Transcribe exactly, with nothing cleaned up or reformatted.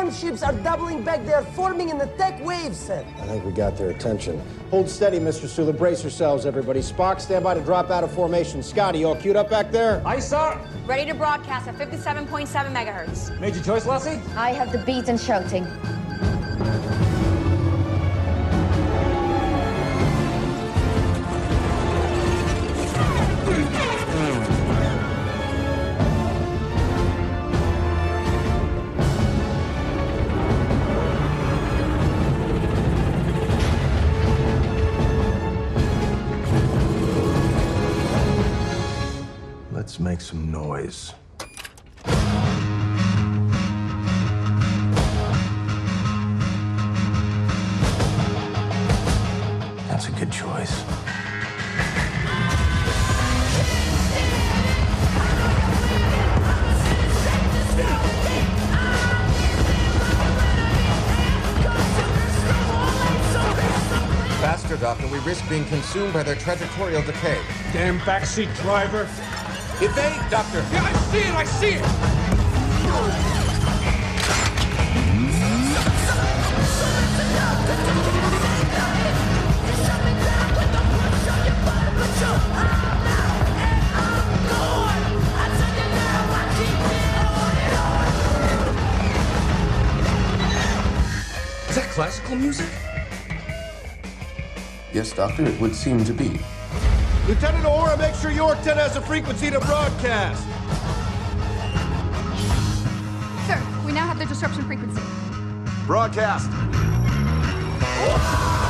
swarm ships are doubling back. They are forming in the tech wave, sir. I think we got their attention. Hold steady, Mister Sula. Brace yourselves, everybody. Spock, stand by to drop out of formation. Scotty, you all queued up back there? Aye, sir. Ready to broadcast at fifty-seven point seven megahertz. Made your choice, Lassie? I have the beat and shouting. Let's make some noise. That's a good choice. Faster, Doctor. We risk being consumed by their trajectorial decay. Damn backseat driver. Evade, Doctor! Yeah, I see it! I see it! Is that classical music? Yes, Doctor, it would seem to be. Lieutenant O'Hara, make sure Yorkton has a frequency to broadcast. Sir, we now have the disruption frequency. Broadcast.